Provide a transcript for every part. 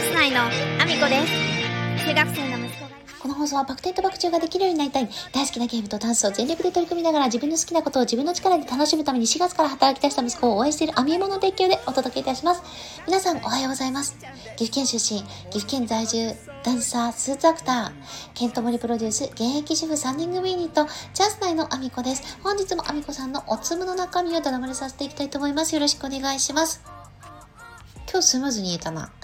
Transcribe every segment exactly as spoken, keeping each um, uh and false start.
ス内のアミコです。中学生の息子がこの放送はバク転とバク宙ができるようになりたい、大好きなゲームとダンスを全力で取り組みながら自分の好きなことを自分の力で楽しむためにしがつから働き出した息子を応援しているアミエモの提供でお届けいたします。皆さんおはようございます。岐阜県出身、岐阜県在住、ダンサー、スーツアクター、ケントモリプロデュース、現役主婦さんにん組ユニット、チャンス内のアミコです。本日もアミコさんのおつむの中身をドラマでさせていきたいと思います。よろしくお願いします。今日スムーズに言えたな。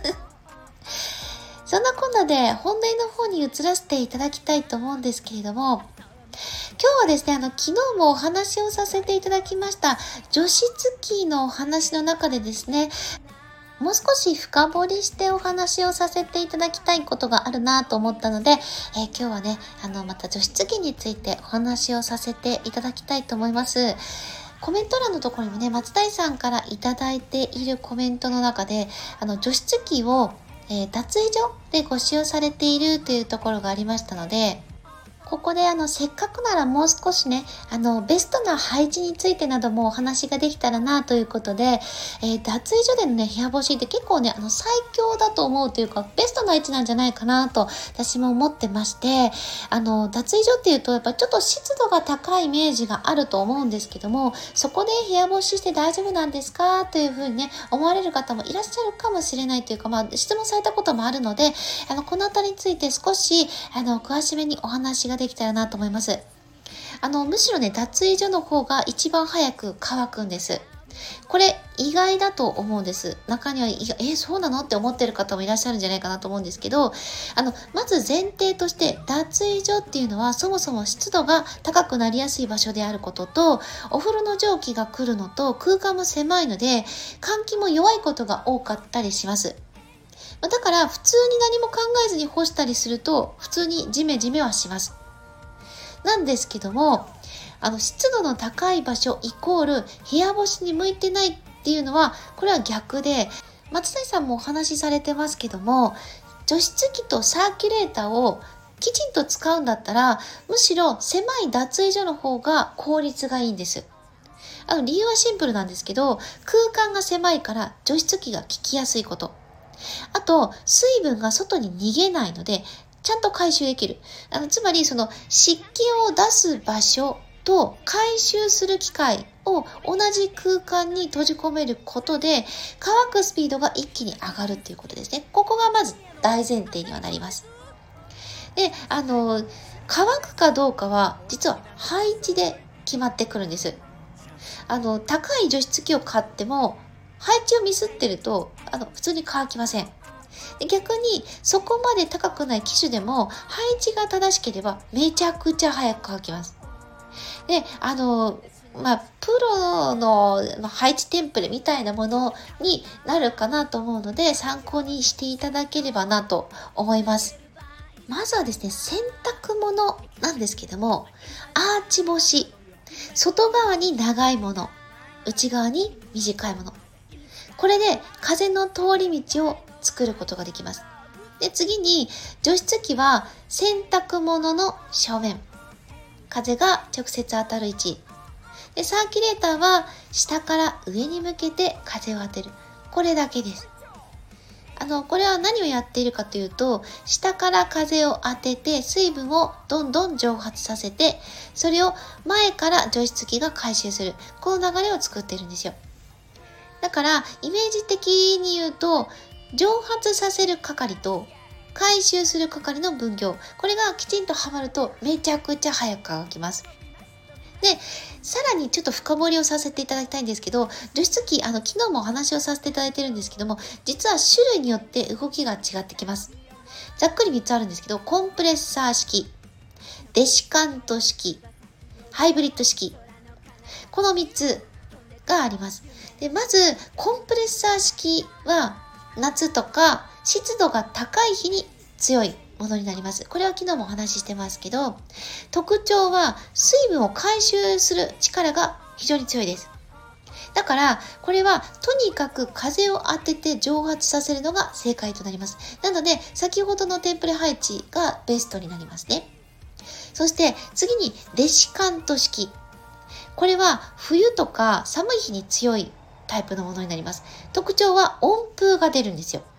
そんなこんなで本題の方に移らせていただきたいと思うんですけれども、今日はですね、あの、昨日もお話をさせていただきました除湿機のお話の中でですね、もう少し深掘りしてお話をさせていただきたいことがあるなと思ったので、えー、今日はね、あの、また除湿機についてお話をさせていただきたいと思います。コメント欄のところにもね、松谷さんからいただいているコメントの中で、あの、除湿機をえー、脱衣所でご使用されているというところがありましたので、ここであのせっかくならもう少しね、あのベストな配置についてなどもお話ができたらなということで、えー、脱衣所でのね部屋干しって結構ねあの最強だと思うというかベストな位置なんじゃないかなと私も思ってまして、あの脱衣所っていうとやっぱちょっと湿度が高いイメージがあると思うんですけども、そこで部屋干しして大丈夫なんですかというふうにね思われる方もいらっしゃるかもしれないというか、まあ質問されたこともあるので、あのこのあたりについて少しあの詳しめにお話ができたらなと思います。あのむしろね脱衣所の方が一番早く乾くんです。これ意外だと思うんです。中にはえー、そうなのって思ってる方もいらっしゃるんじゃないかなと思うんですけど、あのまず前提として脱衣所っていうのはそもそも湿度が高くなりやすい場所であることと、お風呂の蒸気が来るのと空間も狭いので換気も弱いことが多かったりします。だから普通に何も考えずに干したりすると普通にジメジメはします。なんですけども、あの湿度の高い場所イコール部屋干しに向いてないっていうのはこれは逆で、松谷さんもお話しされてますけども、除湿機とサーキュレーターをきちんと使うんだったらむしろ狭い脱衣所の方が効率がいいんです。あの理由はシンプルなんですけど、空間が狭いから除湿機が効きやすいこと、あと水分が外に逃げないのでちゃんと回収できる。あのつまりその湿気を出す場所と回収する機械を同じ空間に閉じ込めることで乾くスピードが一気に上がるっていうことですね。ここがまず大前提にはなります。で、あの乾くかどうかは実は配置で決まってくるんです。あの高い除湿機を買っても配置をミスってるとあの普通に乾きません。で逆にそこまで高くない機種でも配置が正しければめちゃくちゃ早く乾きます。で、あのまあプロの配置テンプレみたいなものになるかなと思うので参考にしていただければなと思います。まずはですね、洗濯物なんですけども、アーチ干し、外側に長いもの、内側に短いもの、これで風の通り道を作ることができます。で、次に除湿機は洗濯物の正面、風が直接当たる位置で、サーキュレーターは下から上に向けて風を当てる、これだけです。あのこれは何をやっているかというと、下から風を当てて水分をどんどん蒸発させて、それを前から除湿機が回収する、この流れを作っているんですよ。だからイメージ的に言うと、蒸発させる係と回収する係の分業、これがきちんとはまるとめちゃくちゃ早く乾きます。で、さらにちょっと深掘りをさせていただきたいんですけど、除湿機、あの昨日もお話をさせていただいてるんですけども、実は種類によって動きが違ってきます。ざっくりみっつあるんですけど、コンプレッサー式、デシカント式、ハイブリッド式、このみっつがあります。で、まずコンプレッサー式は夏とか湿度が高い日に強いものになります。これは昨日もお話ししてますけど、特徴は水分を回収する力が非常に強いです。だからこれはとにかく風を当てて蒸発させるのが正解となります。なので先ほどのテンプレ配置がベストになりますね。そして次にデシカント式、これは冬とか寒い日に強いタイプのものになります。特徴は温風が出るんですよ。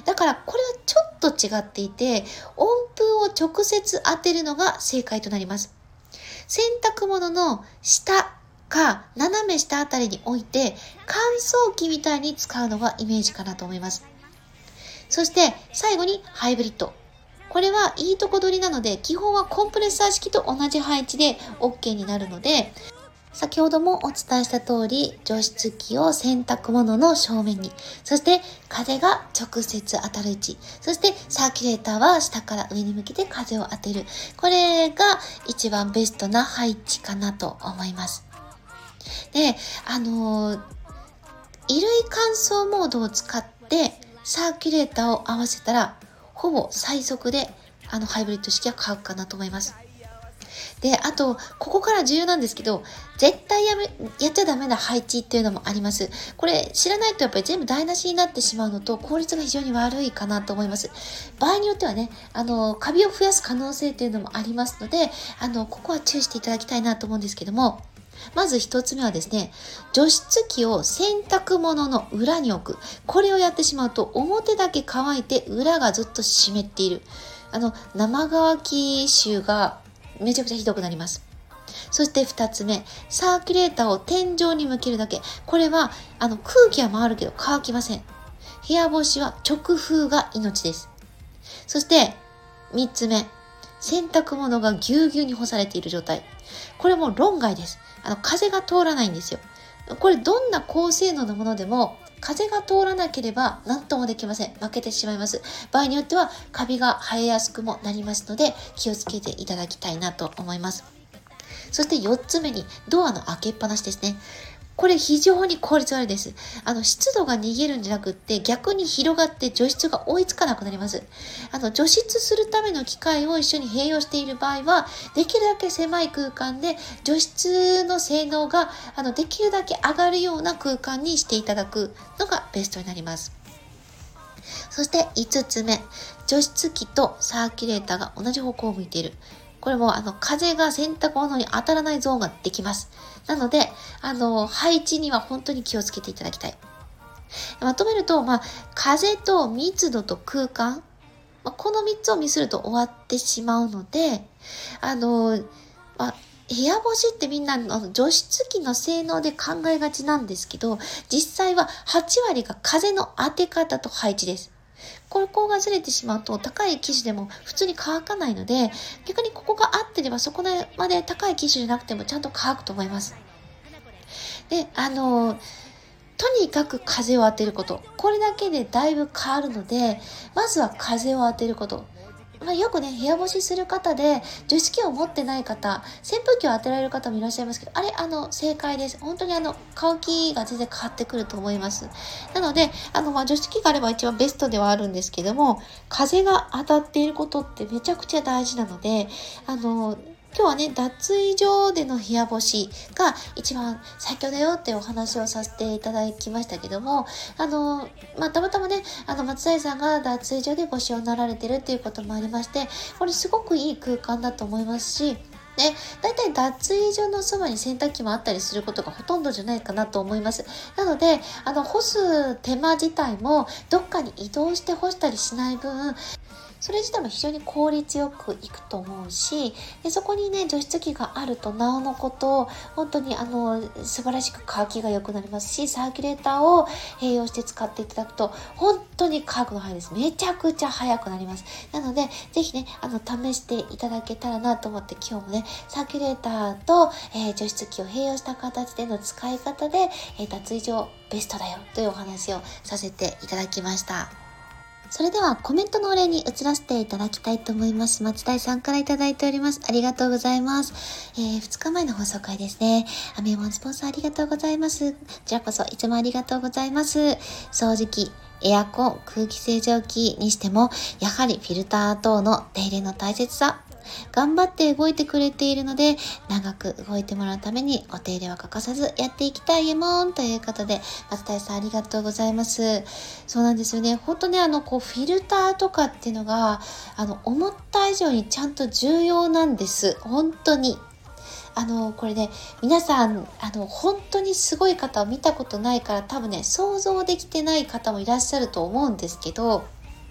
だからこれはちょっと違っていて、温風を直接当てるのが正解となります。洗濯物の下か斜め下あたりに置いて乾燥機みたいに使うのがイメージかなと思います。そして最後にハイブリッド。これはいいとこ取りなので、基本はコンプレッサー式と同じ配置で OK になるので、先ほどもお伝えした通り、除湿機を洗濯物の正面に、そして風が直接当たる位置、そしてサーキュレーターは下から上に向けて風を当てる。これが一番ベストな配置かなと思います。で、あのー、衣類乾燥モードを使ってサーキュレーターを合わせたら、ほぼ最速であのハイブリッド式は買うかなと思います。で、あと、ここから重要なんですけど、絶対やめ、やっちゃダメな配置っていうのもあります。これ知らないとやっぱり全部台無しになってしまうのと、効率が非常に悪いかなと思います。場合によってはね、あの、カビを増やす可能性っていうのもありますので、あの、ここは注意していただきたいなと思うんですけども、まず一つ目はですね、除湿機を洗濯物の裏に置く。これをやってしまうと、表だけ乾いて裏がずっと湿っている。あの、生乾き臭がめちゃくちゃひどくなります。そして二つ目、サーキュレーターを天井に向けるだけ。これは、あの、空気は回るけど乾きません。部屋干しは直風が命です。そして、三つ目、洗濯物がぎゅうぎゅうに干されている状態。これも論外です。あの、風が通らないんですよ。これどんな高性能なものでも、風が通らなければ何ともできません。負けてしまいます。場合によってはカビが生えやすくもなりますので、気をつけていただきたいなと思います。そしてよっつめにドアの開けっぱなしですね。これ非常に効率悪いです。あの、湿度が逃げるんじゃなくって逆に広がって除湿が追いつかなくなります。あの、除湿するための機械を一緒に併用している場合は、できるだけ狭い空間で除湿の性能があのできるだけ上がるような空間にしていただくのがベストになります。そしていつつめ、除湿機とサーキュレーターが同じ方向を向いている。これもあの風が洗濯物に当たらないゾーンができます。なので、あの、配置には本当に気をつけていただきたい。まとめると、まあ、風と密度と空間、まあ、このみっつをミスると終わってしまうので、あの、まあ、部屋干しってみんなあの除湿機の性能で考えがちなんですけど、実際ははちわりが風の当て方と配置です。ここがずれてしまうと高い機種でも普通に乾かないので、逆にここが合ってればそこまで高い機種じゃなくてもちゃんと乾くと思います。で、あの、とにかく風を当てること。これだけでだいぶ変わるので、まずは風を当てること。まあ、よくね、部屋干しする方で、除湿機を持ってない方、扇風機を当てられる方もいらっしゃいますけど、あれ、あの、正解です。本当にあの、乾きが全然変わってくると思います。なので、あの、まあ、除湿機があれば一番ベストではあるんですけども、風が当たっていることってめちゃくちゃ大事なので、あの、今日はね、脱衣所での部屋干しが一番最強だよってお話をさせていただきましたけども、あの、まあ、たまたまね、あの、松谷さんが脱衣所でご使用になられてるっていうこともありまして、これすごくいい空間だと思いますし、ね、だいたい脱衣所のそばに洗濯機もあったりすることがほとんどじゃないかなと思います。なので、あの、干す手間自体もどっかに移動して干したりしない分、それ自体も非常に効率よくいくと思うし、でそこにね、除湿機があるとなおのこと、本当にあの、素晴らしく乾きが良くなりますし、サーキュレーターを併用して使っていただくと、本当に乾くの早いです。めちゃくちゃ早くなります。なので、ぜひね、あの、試していただけたらなと思って、今日もね、サーキュレーターと、えー、除湿機を併用した形での使い方で、えー、脱衣所ベストだよというお話をさせていただきました。それではコメントのお礼に移らせていただきたいと思います。松田さんからいただいております。ありがとうございます。えー、ふつかまえの放送回ですね。アメモンスポンサーありがとうございます。こちらこそいつもありがとうございます。掃除機、エアコン、空気清浄機にしても、やはりフィルター等の手入れの大切さ、頑張って動いてくれているので、長く動いてもらうためにお手入れは欠かさずやっていきたいえもんということで、松田さんありがとうございます。そうなんですよね。本当ね、あの、こう、フィルターとかっていうのが、あの、思った以上にちゃんと重要なんです。本当に。あの、これね、皆さん、あの、本当にすごい方を見たことないから、多分ね、想像できてない方もいらっしゃると思うんですけど、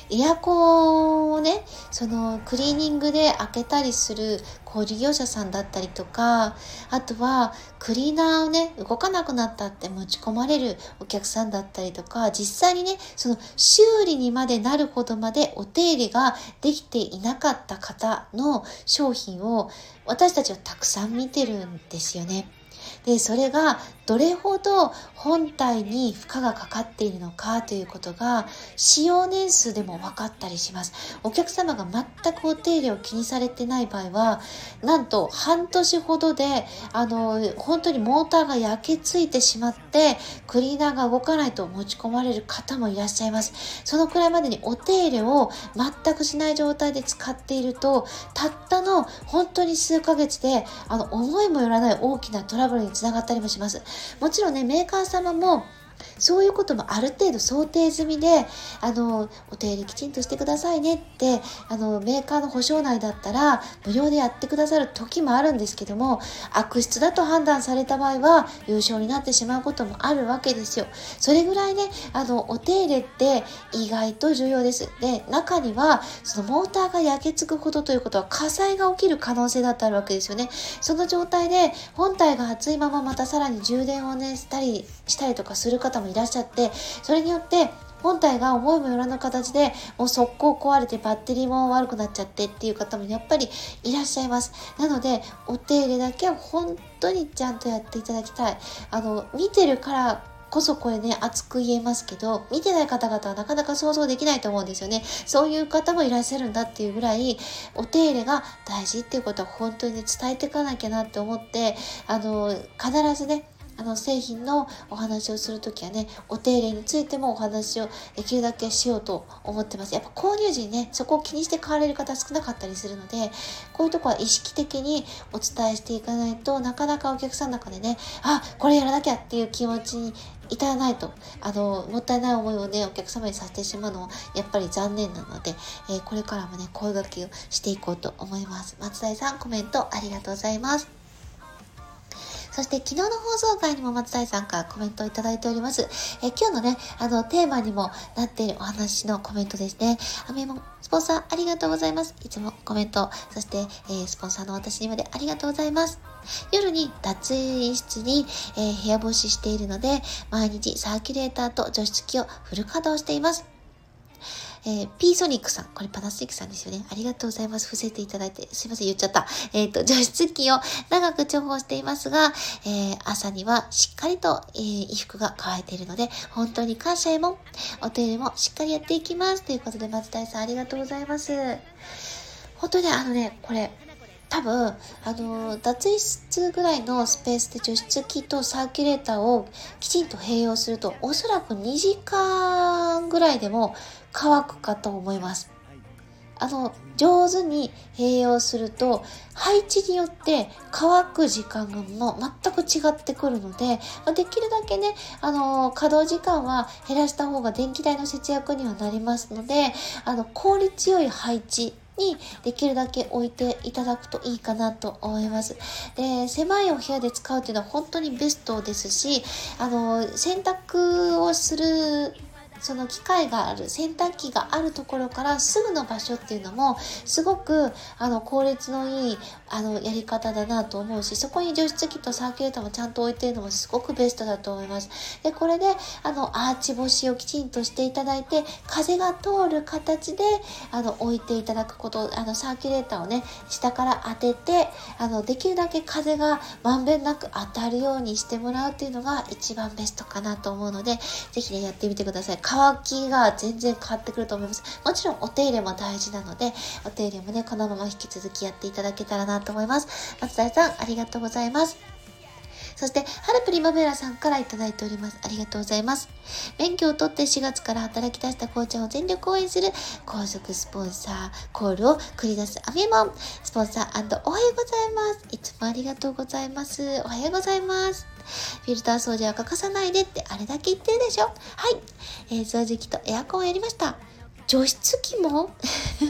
エアコンをね、そのクリーニングで開けたりする工事業者さんだったりとか、あとはクリーナーをね、動かなくなったって持ち込まれるお客さんだったりとか、実際にね、その修理にまでなるほどまでお手入れができていなかった方の商品を私たちはたくさん見てるんですよね。で、それがどれほど本体に負荷がかかっているのかということが使用年数でも分かったりします。お客様が全くお手入れを気にされてない場合は、なんと半年ほどであの本当にモーターが焼けついてしまってクリーナーが動かないと持ち込まれる方もいらっしゃいます。そのくらいまでにお手入れを全くしない状態で使っていると、たったの本当に数ヶ月であの思いもよらない大きなトラブルにつながったりもします。もちろんね、メーカー様もそういうこともある程度想定済みで、あの、お手入れきちんとしてくださいねって、あの、メーカーの保証内だったら無料でやってくださる時もあるんですけども、悪質だと判断された場合は優勝になってしまうこともあるわけですよ。それぐらいね、あの、お手入れって意外と重要です。で、中には、そのモーターが焼けつくほどということは火災が起きる可能性だってあるわけですよね。その状態で本体が熱いまままたさらに充電をね、したり、したりとかする方もいらっしゃって、それによって本体が思いもよらぬ形でもう速攻壊れてバッテリーも悪くなっちゃってっていう方もやっぱりいらっしゃいます。なのでお手入れだけは本当にちゃんとやっていただきたい。あの見てるからこそこれね熱く言えますけど、見てない方々はなかなか想像できないと思うんですよね。そういう方もいらっしゃるんだっていうぐらいお手入れが大事っていうことは本当に、ね、伝えていかなきゃなって思って、あの必ずねあの製品のお話をするときはね、お手入れについてもお話をできるだけしようと思ってます。やっぱ購入時にね、そこを気にして買われる方少なかったりするので、こういうとこは意識的にお伝えしていかないとなかなかお客さんの中でね、あ、これやらなきゃっていう気持ちに至らないと、あのもったいない思いをねお客様にさせてしまうのはやっぱり残念なので、えー、これからもね声掛けをしていこうと思います。松田さん、コメントありがとうございます。そして昨日の放送回にも松谷さんからコメントをいただいております。え今日のね、あのテーマにもなっているお話のコメントですね。アメモスポンサーありがとうございます。いつもコメント、そして、えー、スポンサーの私にまでありがとうございます。夜に脱衣室に、えー、部屋干ししているので、毎日サーキュレーターと除湿機をフル稼働しています。えー、P ソニックさん、これパナソニックさんですよね。ありがとうございます。伏せていただいて、すいません、言っちゃった。えっ、ー、と、除湿機を長く重宝していますが、えー、朝にはしっかりと、えー、衣服が乾いているので、本当に感謝へも、お手入れもしっかりやっていきます。ということで、松谷さんありがとうございます。本当にあのね、これ、多分、あの、脱衣室ぐらいのスペースで除湿機とサーキュレーターをきちんと併用すると、おそらくにじかんぐらいでも乾くかと思います。あの、上手に併用すると、配置によって乾く時間がもう全く違ってくるので、できるだけね、あの、稼働時間は減らした方が電気代の節約にはなりますので、あの、効率よい配置にできるだけ置いていただくといいかなと思います。で、狭いお部屋で使うっていうのは本当にベストですし、あの、洗濯をするその機械がある洗濯機があるところからすぐの場所っていうのもすごくあの効率のいいあのやり方だなと思うし、そこに除湿機とサーキュレーターもちゃんと置いているのもすごくベストだと思います。で、これであのアーチ干しをきちんとしていただいて、風が通る形であの置いていただくこと、あのサーキュレーターをね下から当てて、あのできるだけ風がまんべんなく当たるようにしてもらうっていうのが一番ベストかなと思うので、ぜひねやってみてください。乾きが全然変わってくると思います。もちろんお手入れも大事なので、お手入れもねこのまま引き続きやっていただけたらなと思います。松田さんありがとうございます。そして、春プリマベラさんからいただいております。ありがとうございます。免許を取ってしがつから働き出したこうちゃんを全力応援する高速スポンサーコールを繰り出すアミモンスポンサー&おはようございます。いつもありがとうございます。おはようございます。フィルター掃除は欠かさないでってあれだけ言ってるでしょ。はい。えー、掃除機とエアコンをやりました。除湿機も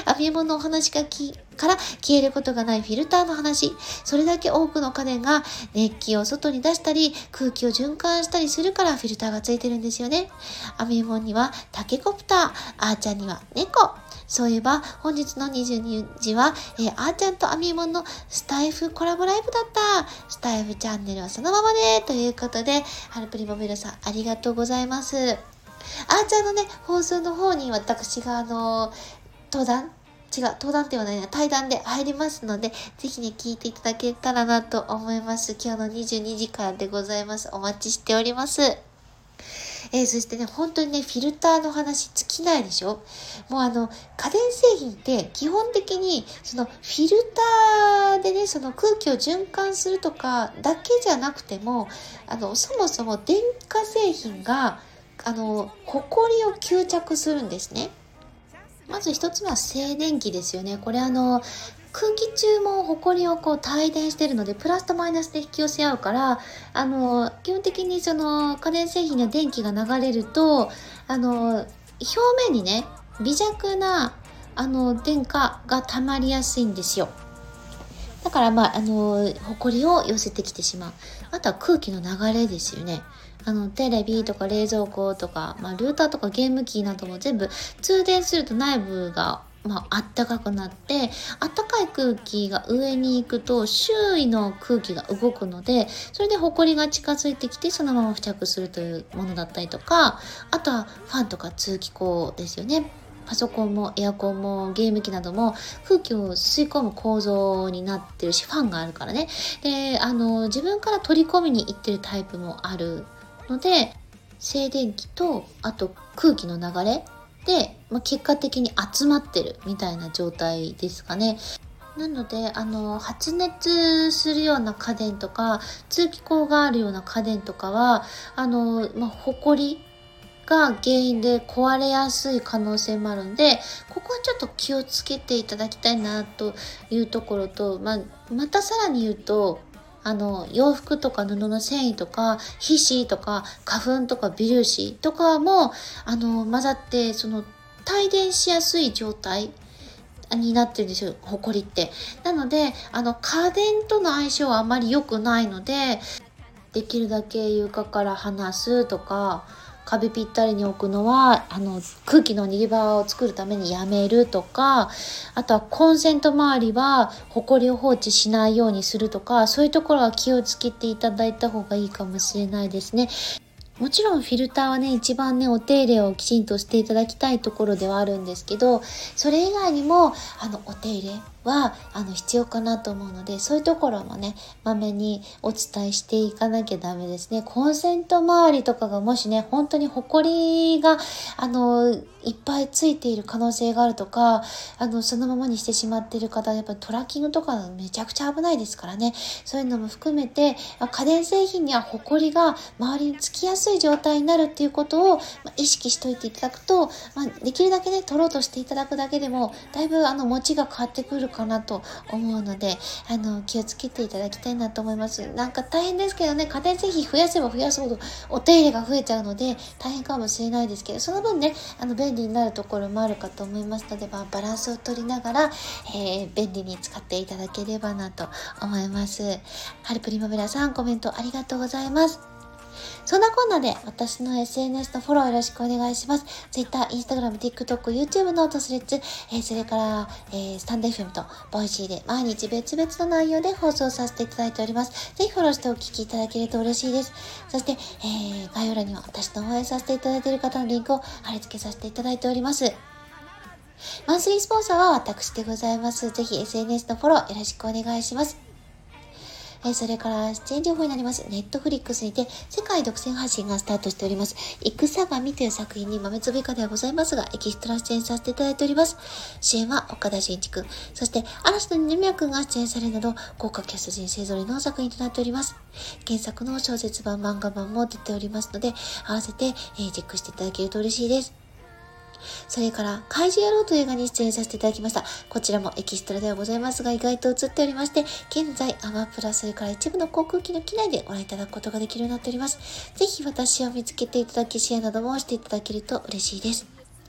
編み物のお話がきから消えることがないフィルターの話。それだけ多くの家電が熱気を外に出したり、空気を循環したりするからフィルターがついてるんですよね。編み物にはタケコプター、あーちゃんには猫。そういえば本日のにじゅうにじは、えー、あーちゃんと編み物のスタイフコラボライブだった。スタイフチャンネルはそのままでということで、ハルプリモベルさんありがとうございます。あーちゃんのね、放送の方に私があの、登壇違う、登壇ってはないな、対談で入りますので、ぜひね、聞いていただけたらなと思います。今日のにじゅうにじからでございます。お待ちしております。えー、そしてね、本当にね、フィルターの話尽きないでしょ。もうあの、家電製品って基本的に、そのフィルターでね、その空気を循環するとかだけじゃなくても、あの、そもそも電化製品が、あの、ホコリを吸着するんですね。まず一つは静電気ですよね。これあの、空気中もホコリをこう帯電してるので、プラスとマイナスで引き寄せ合うから、あの、基本的にその家電製品の電気が流れると、あの、表面にね、微弱な、あの、電荷が溜まりやすいんですよ。だからまあ、あの、ホコリを寄せてきてしまう。あとは空気の流れですよね。あの、テレビとか冷蔵庫とか、まあ、ルーターとかゲーム機なども全部通電すると内部がまあ、あったかくなって、あったかい空気が上に行くと周囲の空気が動くので、それでホコリが近づいてきてそのまま付着するというものだったりとか、あとはファンとか通気口ですよね。パソコンもエアコンもゲーム機なども空気を吸い込む構造になってるし、ファンがあるからね。で、あの、自分から取り込みに行ってるタイプもあるので、静電気と、あと空気の流れで、まあ、結果的に集まってるみたいな状態ですかね。なので、あの、発熱するような家電とか、通気口があるような家電とかは、あの、まあ、ホコリが原因で壊れやすい可能性もあるんで、ここはちょっと気をつけていただきたいなというところと、まあ、またさらに言うと、あの、洋服とか布の繊維とか、皮脂とか、花粉とか微粒子とかも、あの、混ざって、その、帯電しやすい状態になってるんですよ、ホコリって。なので、あの、家電との相性はあまり良くないので、できるだけ床から離すとか、壁ぴったりに置くのは、あの、空気の逃げ場を作るためにやめるとか、あとはコンセント周りは、ホコリを放置しないようにするとか、そういうところは気をつけていただいた方がいいかもしれないですね。もちろんフィルターはね、一番ね、お手入れをきちんとしていただきたいところではあるんですけど、それ以外にも、あの、お手入れは、あの、必要かなと思うので、そういうところもね、まめにお伝えしていかなきゃダメですね。コンセント周りとかがもしね、本当にホコリが、あの、いっぱいついている可能性があるとか、あの、そのままにしてしまっている方、やっぱりトラッキングとかめちゃくちゃ危ないですからね。そういうのも含めて、家電製品にはホコリが周りにつきやすい状態になるっていうことを意識しておいていただくと、まあ、できるだけね、取ろうとしていただくだけでも、だいぶあの、持ちが変わってくるかなと思うので、あの、気をつけていただきたいなと思います。なんか大変ですけどね、家電製品増やせば増やすほどお手入れが増えちゃうので、大変かもしれないですけど、その分ね、あの、便利になるところもあるかと思いますので、まあ、バランスを取りながら、えー、便利に使っていただければなと思います。ハルプリマベラさん、コメントありがとうございます。そんなこんなで私の エスエヌエス のフォローよろしくお願いします。Twitter、Instagram、TikTok、YouTube ノートスレッズ、えー、それから、えー、スタンド エフエム とボイシーで毎日別々の内容で放送させていただいております。ぜひフォローしてお聞きいただけると嬉しいです。そして、えー、概要欄には私と応援させていただいている方のリンクを貼り付けさせていただいております。マンスリースポンサーは私でございます。ぜひ エスエヌエス のフォローよろしくお願いします。えー、それから出演情報になります。ネットフリックスにて世界独占配信がスタートしております。戦神という作品に豆粒以下ではございますが、エキストラ出演させていただいております。主演は岡田准一くん、そして嵐の二宮くんが出演されるなど、豪華キャスト陣勢ぞろいの作品となっております。原作の小説版、漫画版も出ておりますので、合わせて、えー、チェックしていただけると嬉しいです。それから、怪獣野郎という映画に出演させていただきました。こちらもエキストラではございますが、意外と映っておりまして、現在、アマプラ、それから一部の航空機の機内でご覧いただくことができるようになっております。ぜひ私を見つけていただき、シェアなどもしていただけると嬉しいです。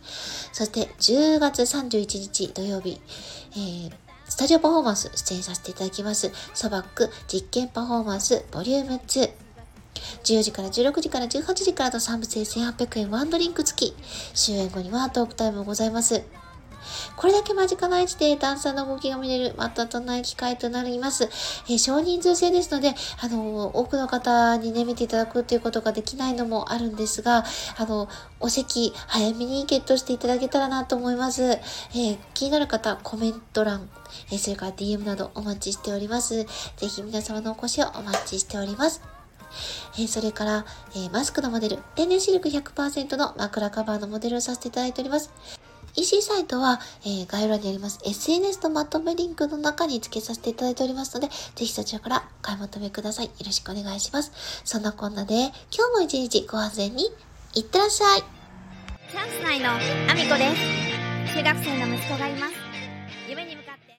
そしてじゅうがつさんじゅういちにち土曜日、えー、スタジオパフォーマンス出演させていただきます。ソバック実験パフォーマンスボリュームツー。じゅうよじからじゅうろくじからじゅうはちじからとさんぶ制せんはっぴゃくえんワンドリンク付き。終演後にはトークタイムもございます。これだけ間近な位置でダンサーの動きが見れるまたとない機会となります。えー、少人数制ですので、あのー、多くの方にね、見ていただくということができないのもあるんですが、あの、お席早めにゲットしていただけたらなと思います。えー、気になる方、コメント欄、えー、それから ディーエム などお待ちしております。ぜひ皆様のお越しをお待ちしております。えー、それから、えー、マスクのモデル、天然シルク ひゃくパーセント の枕カバーのモデルをさせていただいております。イーシー サイトは、えー、概要欄にあります エスエヌエス とまとめリンクの中に付けさせていただいておりますので、ぜひそちらからお買い求めください。よろしくお願いします。そんなこんなで、今日も一日ご安全にいってらっしゃい。 チャンス内のアミコです。中学生の息子がいます。